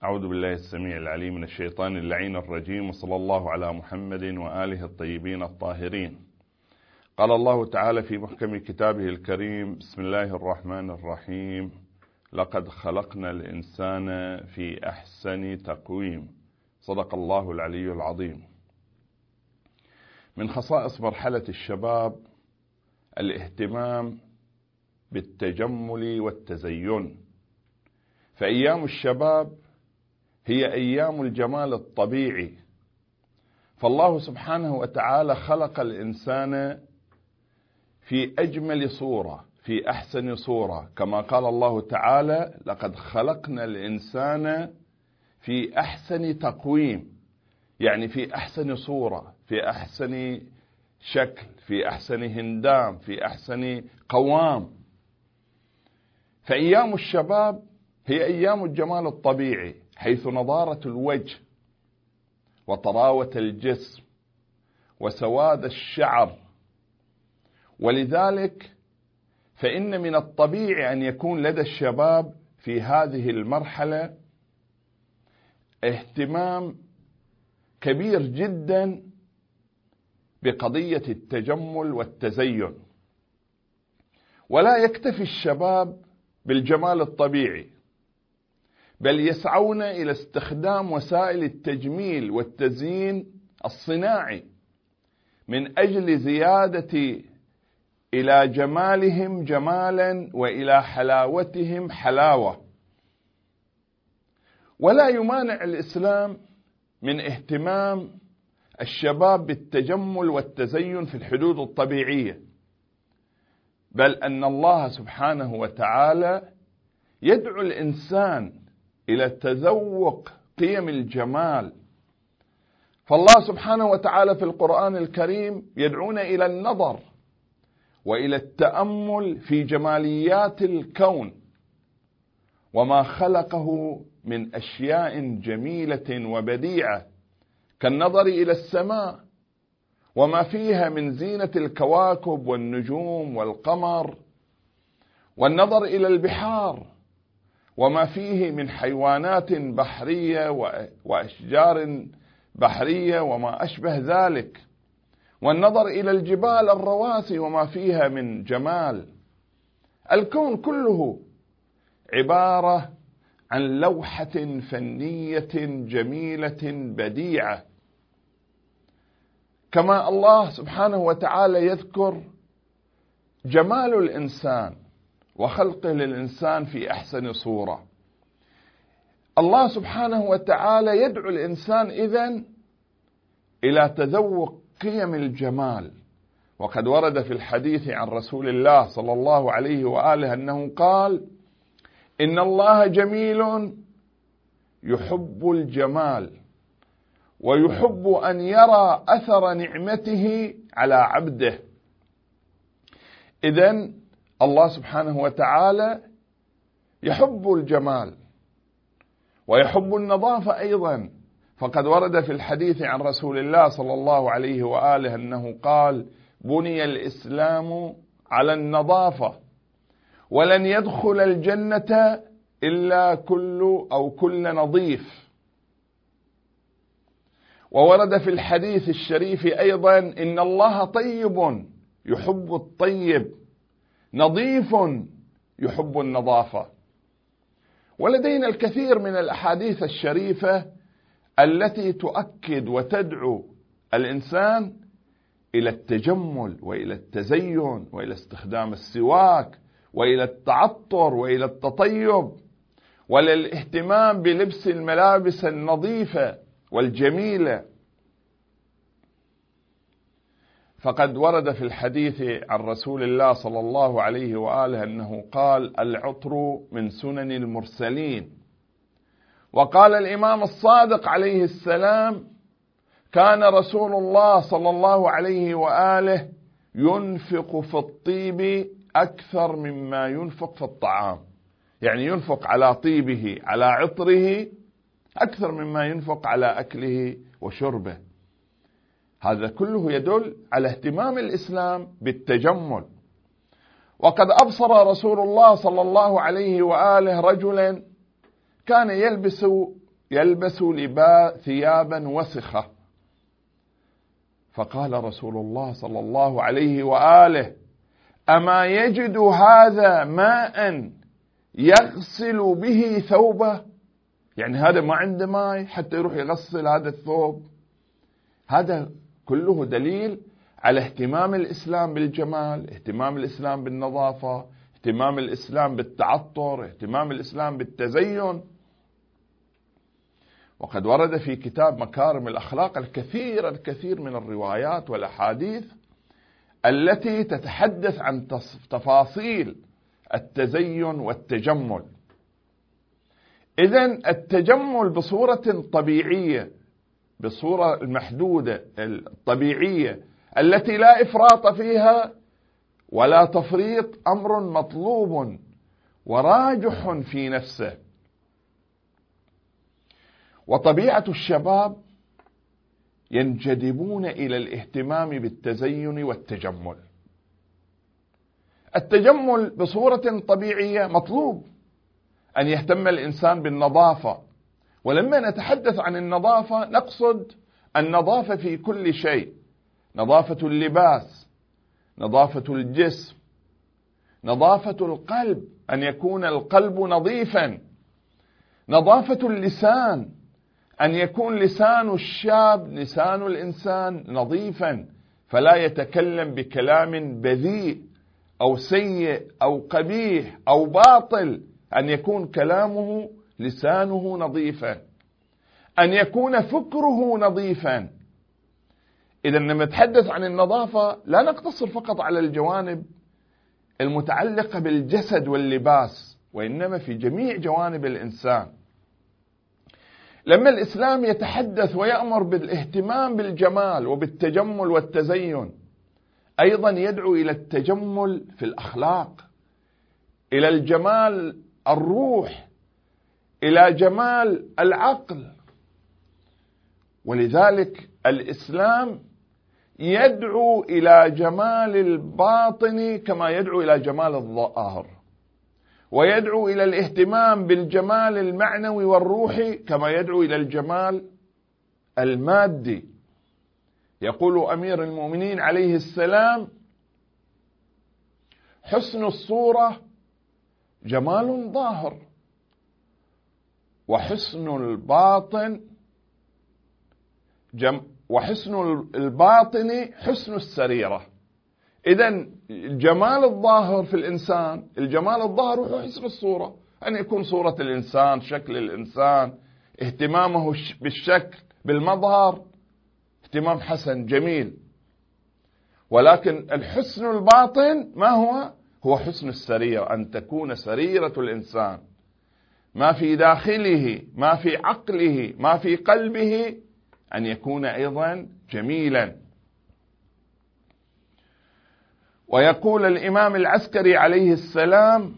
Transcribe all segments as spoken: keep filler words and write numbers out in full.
أعوذ بالله السميع العليم من الشيطان اللعين الرجيم، وصلى الله على محمد وآله الطيبين الطاهرين. قال الله تعالى في محكم كتابه الكريم: بسم الله الرحمن الرحيم، لقد خلقنا الإنسان في أحسن تقويم. صدق الله العلي العظيم. من خصائص مرحلة الشباب الاهتمام بالتجمل والتزين، فأيام الشباب هي أيام الجمال الطبيعي، فالله سبحانه وتعالى خلق الإنسان في أجمل صورة، في أحسن صورة، كما قال الله تعالى: لقد خلقنا الإنسان في أحسن تقويم، يعني في أحسن صورة، في أحسن شكل، في أحسن هندام، في أحسن قوام. فأيام الشباب هي أيام الجمال الطبيعي، حيث نضارة الوجه وطراوة الجسم وسواد الشعر. ولذلك فإن من الطبيعي أن يكون لدى الشباب في هذه المرحلة اهتمام كبير جدا بقضية التجمل والتزين. ولا يكتفي الشباب بالجمال الطبيعي، بل يسعون إلى استخدام وسائل التجميل والتزيين الصناعي من أجل زيادة إلى جمالهم جمالا وإلى حلاوتهم حلاوة. ولا يمانع الإسلام من اهتمام الشباب بالتجمل والتزين في الحدود الطبيعية، بل أن الله سبحانه وتعالى يدعو الإنسان إلى تذوق قيم الجمال. فالله سبحانه وتعالى في القرآن الكريم يدعونا إلى النظر وإلى التأمل في جماليات الكون وما خلقه من أشياء جميلة وبديعة، كالنظر إلى السماء وما فيها من زينة الكواكب والنجوم والقمر، والنظر إلى البحار وما فيه من حيوانات بحرية وأشجار بحرية وما أشبه ذلك، والنظر إلى الجبال الرواسي وما فيها من جمال. الكون كله عبارة عن لوحة فنية جميلة بديعة، كما الله سبحانه وتعالى يذكر جمال الإنسان وخلقه للإنسان في أحسن صورة. الله سبحانه وتعالى يدعو الإنسان إذن إلى تذوق قيم الجمال. وقد ورد في الحديث عن رسول الله صلى الله عليه وآله أنه قال: إن الله جميل يحب الجمال ويحب أن يرى أثر نعمته على عبده. إذن الله سبحانه وتعالى يحب الجمال ويحب النظافة أيضا، فقد ورد في الحديث عن رسول الله صلى الله عليه وآله أنه قال: بني الإسلام على النظافة ولن يدخل الجنة إلا كل أو كل نظيف. وورد في الحديث الشريف أيضا: إن الله طيب يحب الطيب، نظيف يحب النظافة. ولدينا الكثير من الأحاديث الشريفة التي تؤكد وتدعو الإنسان إلى التجمل وإلى التزين وإلى استخدام السواك وإلى التعطر وإلى التطيب وللاهتمام بلبس الملابس النظيفة والجميلة. فقد ورد في الحديث عن رسول الله صلى الله عليه وآله أنه قال: العطر من سنن المرسلين. وقال الإمام الصادق عليه السلام: كان رسول الله صلى الله عليه وآله ينفق في الطيب أكثر مما ينفق في الطعام، يعني ينفق على طيبه على عطره أكثر مما ينفق على أكله وشربه. هذا كله يدل على اهتمام الإسلام بالتجمل. وقد أبصر رسول الله صلى الله عليه وآله رجلا كان يلبس يلبس لباس ثيابا وسخة، فقال رسول الله صلى الله عليه وآله: أما يجد هذا ماء يغسل به ثوبه؟ يعني هذا ما عنده ماء حتى يروح يغسل هذا الثوب. هذا كله دليل على اهتمام الإسلام بالجمال، اهتمام الإسلام بالنظافة، اهتمام الإسلام بالتعطر، اهتمام الإسلام بالتزين. وقد ورد في كتاب مكارم الأخلاق الكثير الكثير من الروايات والأحاديث التي تتحدث عن تفاصيل التزين والتجمل. إذن التجمل بصورة طبيعية، بصورة المحدودة الطبيعية التي لا إفراط فيها ولا تفريط، أمر مطلوب وراجح في نفسه. وطبيعة الشباب ينجذبون إلى الاهتمام بالتزين والتجمل. التجمل بصورة طبيعية مطلوب، أن يهتم الإنسان بالنظافة. ولما نتحدث عن النظافة نقصد النظافة في كل شيء: نظافة اللباس، نظافة الجسم، نظافة القلب، أن يكون القلب نظيفا، نظافة اللسان، أن يكون لسان الشاب، لسان الإنسان نظيفا، فلا يتكلم بكلام بذيء أو سيء أو قبيح أو باطل، أن يكون كلامه لسانه نظيفا، أن يكون فكره نظيفا. إذا لما نتحدث عن النظافة لا نقتصر فقط على الجوانب المتعلقة بالجسد واللباس، وإنما في جميع جوانب الإنسان. لما الإسلام يتحدث ويأمر بالاهتمام بالجمال وبالتجمل والتزين، أيضا يدعو إلى التجمل في الأخلاق، إلى الجمال الروح، إلى جمال العقل. ولذلك الإسلام يدعو إلى جمال الباطن كما يدعو إلى جمال الظاهر، ويدعو إلى الاهتمام بالجمال المعنوي والروحي كما يدعو إلى الجمال المادي. يقول أمير المؤمنين عليه السلام: حسن الصورة جمال ظاهر، وحسن الباطن جم وحسن الباطن حسن السريرة. إذن الجمال الظاهر في الإنسان، الجمال الظاهر هو حسن الصورة، أن يكون صورة الإنسان، شكل الإنسان، اهتمامه بالشكل بالمظهر اهتمام حسن جميل. ولكن الحسن الباطن ما هو؟ هو حسن السريرة، أن تكون سريرة الإنسان، ما في داخله، ما في عقله، ما في قلبه، أن يكون أيضا جميلا. ويقول الإمام العسكري عليه السلام: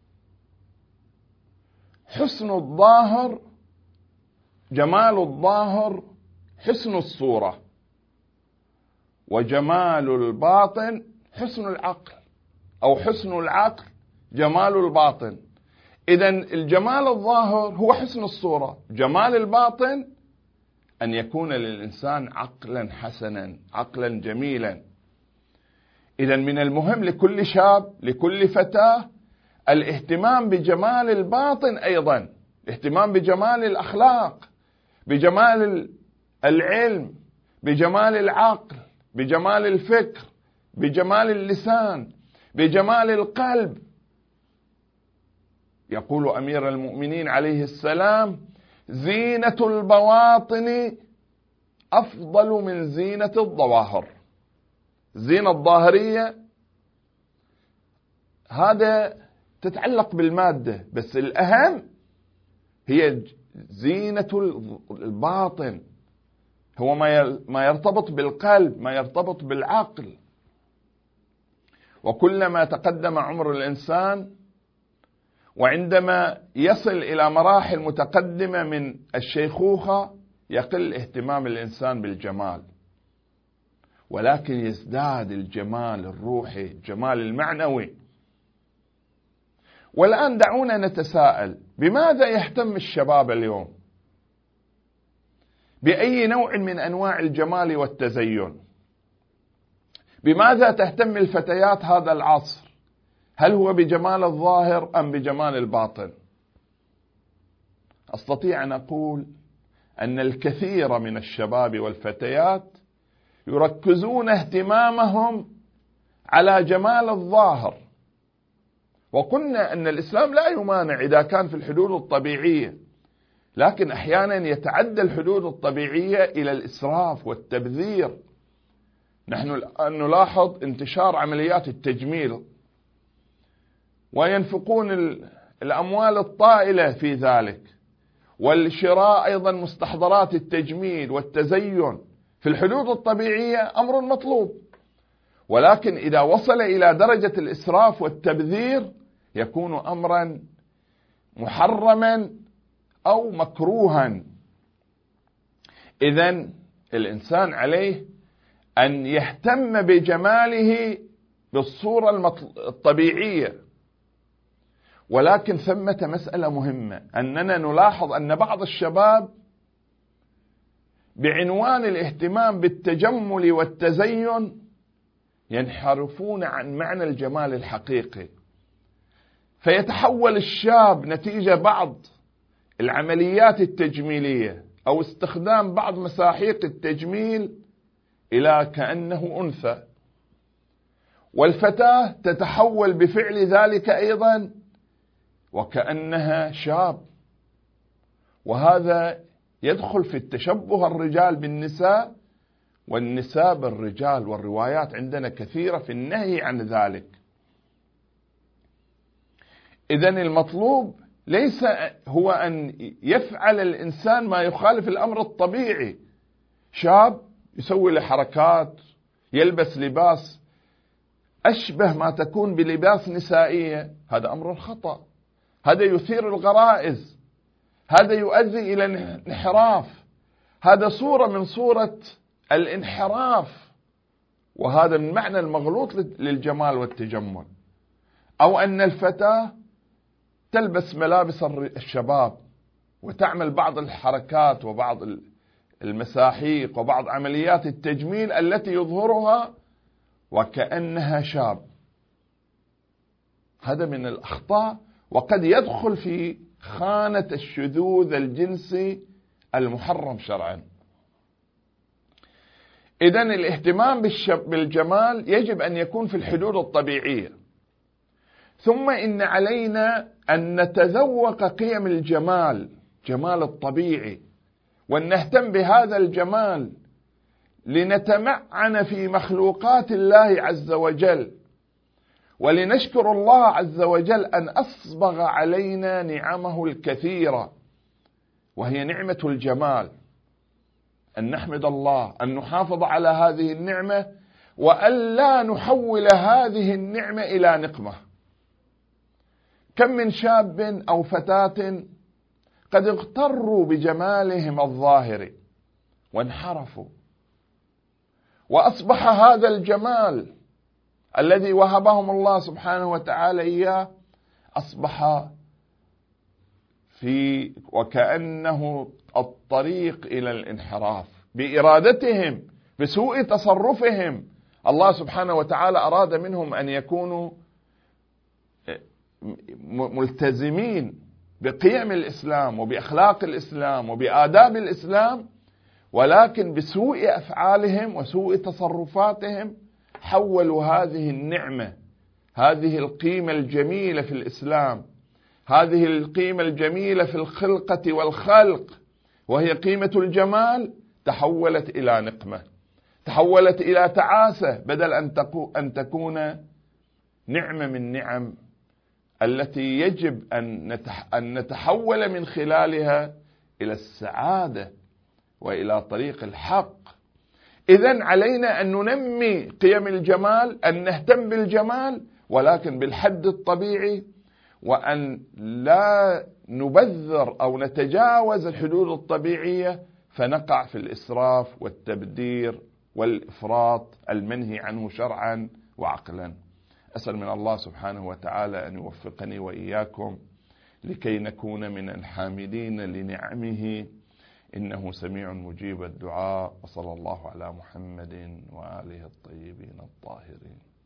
حسن الظاهر جمال الظاهر حسن الصورة، وجمال الباطن حسن العقل، أو حسن العقل جمال الباطن. إذن الجمال الظاهر هو حسن الصورة، جمال الباطن أن يكون للإنسان عقلا حسنا، عقلا جميلا. إذن من المهم لكل شاب، لكل فتاة، الاهتمام بجمال الباطن، أيضا الاهتمام بجمال الأخلاق، بجمال العلم، بجمال العقل، بجمال الفكر، بجمال اللسان، بجمال القلب. يقول أمير المؤمنين عليه السلام: زينة البواطن أفضل من زينة الظواهر. زينة الظاهرية هذا تتعلق بالمادة، بس الأهم هي زينة الباطن، هو ما يرتبط بالقلب، ما يرتبط بالعقل. وكلما تقدم عمر الإنسان وعندما يصل إلى مراحل متقدمة من الشيخوخة يقل اهتمام الإنسان بالجمال، ولكن يزداد الجمال الروحي، الجمال المعنوي. والآن دعونا نتساءل: بماذا يهتم الشباب اليوم؟ بأي نوع من أنواع الجمال والتزين. بماذا تهتم الفتيات هذا العصر؟ هل هو بجمال الظاهر أم بجمال الباطن؟ أستطيع أن أقول أن الكثير من الشباب والفتيات يركزون اهتمامهم على جمال الظاهر، وقلنا أن الإسلام لا يمانع إذا كان في الحدود الطبيعية، لكن أحيانا يتعدى الحدود الطبيعية إلى الإسراف والتبذير. نحن الآن نلاحظ انتشار عمليات التجميل، وينفقون الأموال الطائلة في ذلك، والشراء أيضا مستحضرات التجميل والتزين في الحدود الطبيعية أمر مطلوب، ولكن إذا وصل إلى درجة الإسراف والتبذير يكون أمرا محرما أو مكروها. إذن الإنسان عليه أن يهتم بجماله بالصورة الطبيعية، ولكن ثمة مسألة مهمة، أننا نلاحظ أن بعض الشباب بعنوان الاهتمام بالتجمل والتزين ينحرفون عن معنى الجمال الحقيقي، فيتحول الشاب نتيجة بعض العمليات التجميلية أو استخدام بعض مساحيق التجميل إلى كأنه أنثى، والفتاة تتحول بفعل ذلك أيضا وكأنها شاب، وهذا يدخل في التشبه الرجال بالنساء والنساء بالرجال، والروايات عندنا كثيرة في النهي عن ذلك. إذن المطلوب ليس هو أن يفعل الإنسان ما يخالف الأمر الطبيعي. شاب يسوي له حركات، يلبس لباس أشبه ما تكون بلباس نسائية، هذا أمر خطأ، هذا يثير الغرائز، هذا يؤدي إلى الانحراف، هذا صورة من صورة الانحراف، وهذا من معنى المغلوط للجمال والتجمل. أو أن الفتاة تلبس ملابس الشباب وتعمل بعض الحركات وبعض المساحيق وبعض عمليات التجميل التي يظهرها وكأنها شاب، هذا من الأخطاء، وقد يدخل في خانة الشذوذ الجنسي المحرم شرعا. إذن الاهتمام بالجمال يجب أن يكون في الحدود الطبيعية. ثم إن علينا أن نتذوق قيم الجمال، جمال الطبيعي، وأن نهتم بهذا الجمال لنتمعن في مخلوقات الله عز وجل، ولنشكر الله عز وجل أن أصبغ علينا نعمه الكثيرة، وهي نعمة الجمال، أن نحمد الله، أن نحافظ على هذه النعمة، وأن لا نحول هذه النعمة إلى نقمة. كم من شاب أو فتاة قد اغتروا بجمالهم الظاهري وانحرفوا، وأصبح هذا الجمال الذي وهبهم الله سبحانه وتعالى إياه أصبح في وكأنه الطريق إلى الانحراف بإرادتهم، بسوء تصرفهم. الله سبحانه وتعالى أراد منهم أن يكونوا ملتزمين بقيم الإسلام وبأخلاق الإسلام وبآداب الإسلام، ولكن بسوء أفعالهم وسوء تصرفاتهم حولوا هذه النعمة، هذه القيمة الجميلة في الإسلام، هذه القيمة الجميلة في الخلقة والخلق، وهي قيمة الجمال، تحولت إلى نقمة، تحولت إلى تعاسة، بدل أن تكون نعمة من نعم التي يجب أن نتحول من خلالها إلى السعادة وإلى طريق الحق. إذن علينا أن ننمي قيم الجمال، أن نهتم بالجمال، ولكن بالحد الطبيعي، وأن لا نبذر أو نتجاوز الحدود الطبيعية فنقع في الإسراف والتبذير والإفراط المنهي عنه شرعا وعقلا. أسأل من الله سبحانه وتعالى أن يوفقني وإياكم لكي نكون من الحامدين لنعمه إنه سميع مجيب الدعاء. وصلى الله على محمد وآله الطيبين الطاهرين.